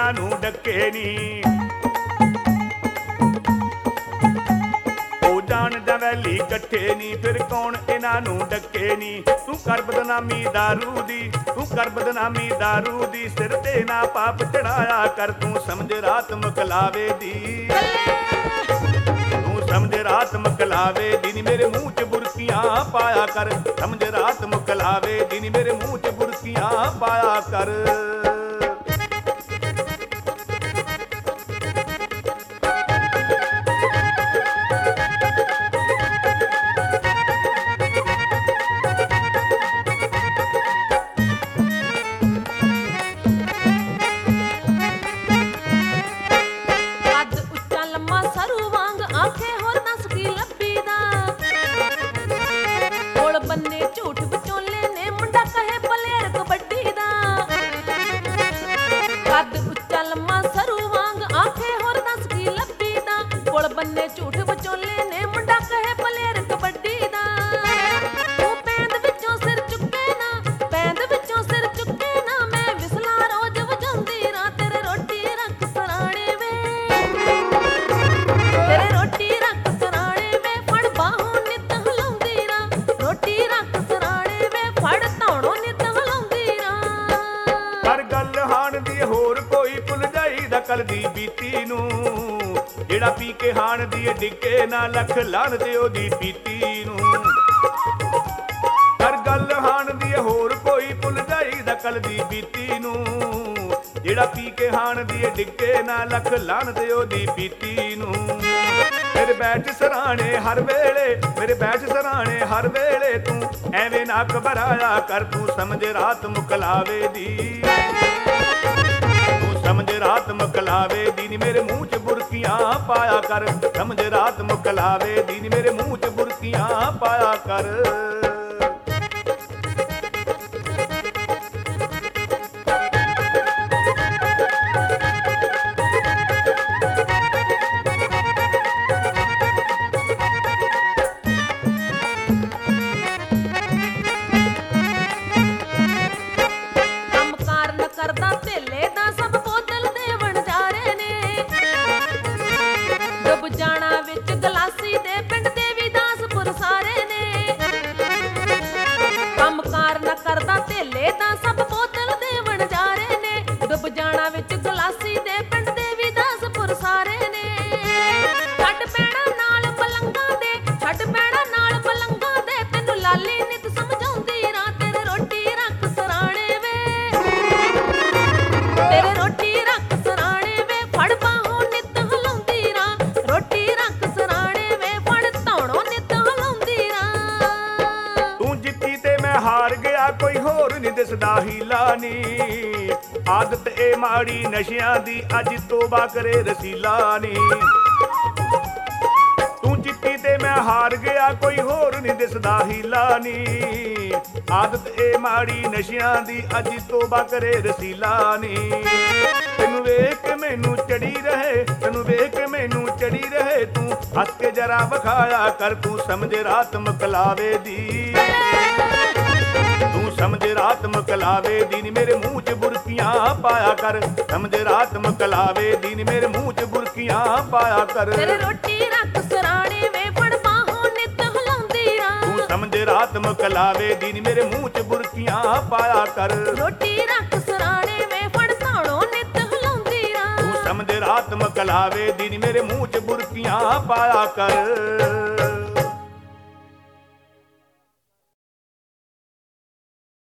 ਇਹਨਾਂ ਨੂੰ ਡੱਕੇ ਨੀ। ਉਹ ਜਾਣਦਾ ਵੈਲੀ ਇਕੱਠੇ ਨੀ, ਫਿਰ ਕੌਣ ਇਹਨਾਂ ਨੂੰ ਡੱਕੇ ਨੀ। ਤੂੰ ਕਰ ਬਦਨਾਮੀ ਦਾਰੂ ਦੀ, ਤੂੰ ਕਰ ਬਦਨਾਮੀ ਦਾਰੂ ਦੀ, ਸਿਰ ਤੇ ਨਾ ਪਾਪ ਚੜਾਇਆ ਕਰ ਤੂੰ ਸਮਝ ਰਾਤ ਮਕਲਾਵੇ ਦੀ। ਤੂੰ ਸਮਝ ਰਾਤ ਮਕਲਾਵੇ ਦੀ ਨੀ, ਮੇਰੇ ਮੂੰਹ 'ਚ ਬੁਰਕੀਆਂ ਪਾਇਆ ਕਰ। ਸਮਝ ਰਾਤ ਮਕਲਾਵੇ ਦੀ ਨੀ, ਮੇਰੇ ਮੂੰਹ 'ਚ ਬੁਰਕੀਆਂ ਪਾਇਆ ਕਰ। ਝੂਠ ਵਿਚੋਲੇ ਨੇ ਮੁੰਡਾ ਕਹੇ ਪਲੇਅਰ ਕਬੱਡੀ ਦਾ। ਕੱਦ ਉੱਚਾ ਲੰਮਾ ਸਰੂ ਵਾਂਗ ਆਖੇ ਹੋਰ ਦੱਸ ਕੀ ਲੱਭੀ ਦਾ। ਕੋਲ ਬੰਨੇ ਝੂਠ ਵਿਚੋਲੇ ਨੇ ਮੁੰਡਾ ਕਹੇ ਪਲੇਅਰ ਕਬੱਡੀ ਦਾ। ਤੂੰ ਪੈਂਦ ਵਿੱਚੋਂ ਸਿਰ ਚੁੱਕੇ ਨਾ, ਪੈਂਦ ਵਿੱਚੋਂ ਸਿਰ ਚੁੱਕੇ ਨਾ, ਮੈਂ ਵਿਸਲਾ ਰੋਜ਼ ਵਜਾਉਂਦੀ ਰਾਂ ਤੇਰੇ ਰੋਟੀ ਰੱਖ ਸਰਾਣੇ ਵੇ। ਤੇਰੇ ਰੋਟੀ ਰੱਖ ਸਰਾਣੇ ਵੇ, ਫੜ ਬਾਹੋਂ ਨਿੱਤ ਹਲਾਉਂਦੀ ਰਾਂ। ਰੋਟੀ ਰੱਖ ਹੋਰ ਕੋਈ ਭੁੱਲ ਜਾਈਦਾ ਕੱਲ ਦੀ ਬੀਤੀ ਨੂੰ। ਜਿਹੜਾ ਪੀ ਕੇ ਹਾਣ ਦੀ ਡਿੱਗੇ ਨਾ ਲੱਖ ਲਾਣ ਤੇ ਉਹਦੀ ਪੀਤੀ ਨੂੰ। ਹਰ ਗੱਲ ਹਾਣ ਦੀ ਹੋਰ ਕੋਈ ਭੁੱਲ ਜਾਈਦਾ ਕੱਲ ਦੀ ਬੀਤੀ ਨੂੰ। ਜਿਹੜਾ ਪੀ ਕੇ ਹਾਣ ਦੀ ਡਿੱਗੇ ਨਾ ਲੱਖ ਲਾਣ ਤੇ ਉਹਦੀ ਪੀਤੀ ਨੂੰ। ਮੇਰੇ ਬੈਠ ਸਰਾਣੇ ਹਰ ਵੇਲੇ, ਮੇਰੇ ਬੈਠ ਸਰਾਣੇ ਹਰ ਵੇਲੇ, ਤੂੰ ਐਵੇਂ ਨਾ ਘਬਰਾਇਆ ਕਰ ਤੂੰ ਸਮਝ ਰਾਤ ਮੁਕਲਾਵੇ ਦੀ। ਸਮਝ ਰਾਤ ਮਕਲਾਵੇ ਦੀ ਨੀ, ਮੇਰੇ ਮੂੰਹ 'ਚ ਬੁਰਕੀਆਂ ਪਾਇਆ ਕਰ। ਸਮਝ ਰਾਤ ਮਕਲਾਵੇ ਦੀ ਨੀ, ਮੇਰੇ ਮੂੰਹ 'ਚ ਬੁਰਕੀਆਂ ਪਾਇਆ ਕਰ। ਕੰਮ ਕਾਰ ਨ ਕਰਦਾ ਧੇਲੇ ਦਾ ਸਭ ਡੁੱਬ ਜਾਣਾ ਵਿੱਚ ਗਲਾਸੀ ਦੇ ਪਿੰਡ ਦੇਵੀਦਾਸਪੁਰ ਸਾਰੇ ਨੇ। ਕੰਮ ਕਾਰ ਨਾ ਕਰਦਾ ਧੇਲੇ ਤਾਂ ਸਭ ਬੋਤਲ ਦੇ ਵਣਜਾਰੇ ਨੇ। ਡੁੱਬ ਜਾਣਾ ਵਿੱਚ ਗਲਾਸੀ ਦੇ ਪਿੰਡ ਦੇਵੀਦਾਸਪੁਰ ਸਾਰੇ ਨੇ। ਛੱਡ ਪੈਣਾ ਨਾਲ ਪਲੰਗਾਂ ਦੇ, ਛੱਡ ਪੈਣਾ ਨਾਲ ਪਲੰਗਾਂ ਦੇ, ਤੈਨੂੰ ਲਾਲੀ ਨਿਤ ਸਮਝਾਉਂਦੀ ਰਾਂ ਤੇਰੇ ਰੋਟੀ ਰੱਖ ਸਰਾਣੇ ਵੇ। ਤੇਰੇ ਰੋਟੀ ਰੱਖ ਸਰਾਣੇ ਵੇ, ਫੜ ਬਾਹੋਂ ਨਿਤ ਹਲਾਉਂਦੀ ਰਾਂ। ਰੋਟੀ ਰੱਖ ਸਰਾਣੇ ਵੇ, ਫੜ ਧੌਣੋਂ ਨਿਤ ਹਲਾਉਂਦੀ ਰਾਂ। ਤੂੰ ਜਿੱਤੀ ਤੇ ਮੈਂ ਹਾਰ ਗਿਆ, ਕੋਈ ਹੋਰ ਨੀ ਦਿਸਦਾ ਹੀਲਾ ਨੀ। ਆਦਤ ਏ ਮਾੜੀ ਨਸ਼ਿਆਂ ਦੀ, ਅੱਜ ਤੋਬਾ ਕਰੇ ਰਸੀਲਾ ਨੀ। ਤੂੰ ਜਿੱਤੀ ਤੇ ਮੈਂ ਹਾਰ ਗਿਆ, ਕੋਈ ਹੋਰ ਨੀ ਦਿਸਦਾ ਹੀਲਾ ਨੀ। ਆਦਤ ਏ ਮਾੜੀ ਨਸ਼ਿਆਂ ਦੀ, ਅੱਜ ਤੋਬਾ ਕਰੇ ਰਸੀਲਾ ਨੀ। ਤੈਨੂੰ ਵੇਖ ਕੇ ਮੈਨੂੰ ਚੜੀ ਰਹੇ, ਤੈਨੂੰ ਵੇਖ ਕੇ ਮੈਨੂੰ ਚੜੀ ਰਹੇ, ਤੂੰ ਹੱਸ ਕੇ ਜਰਾ ਵਿਖਾਇਆ ਕਰ ਤੂੰ ਸਮਝ ਰਾਤ ਮਕਲਾਵੇ ਦੀ। ਤੂੰ ਸਮਝ ਰਾਤ ਮਕਲਾਵੇ ਦੀ ਨੀ, ਮੇਰੇ ਮੂੰਹ 'ਚ ਬੁਰਕੀਆਂ ਪਾਇਆ ਕਰ। ਸਮਝ ਰਾਤ ਮਕਲਾਵੇ ਦੀ ਨੀ, ਮੇਰੇ ਮੂੰਹ 'ਚ ਬੁਰਕੀਆਂ ਪਾਇਆ ਕਰ। ਤੇਰੇ ਰੋਟੀ ਰੱਖ ਸਰਾਣੇ ਵੇ, ਫੜ ਬਾਹੋਂ ਨਿਤ ਹਲਾਉਂਦੀ ਰਾਂ। ਤੂੰ ਸਮਝ ਰਾਤ ਮਕਲਾਵੇ ਦੀ ਨੀ, ਮੇਰੇ ਮੂੰਹ 'ਚ ਬੁਰਕੀਆਂ ਪਾਇਆ ਕਰ। ਰੋਟੀ ਰੱਖ ਸਰਾਣੇ ਵੇ, ਫੜ ਧੌਣੋਂ ਨਿਤ ਹਲਾਉਂਦੀ ਰਾਂ। ਤੂੰ ਸਮਝ ਰਾਤ ਮਕਲਾਵੇ ਦੀ ਨੀ, ਮੇਰੇ ਮੂੰਹ 'ਚ ਬੁਰਕੀਆਂ ਪਾਇਆ ਕਰ।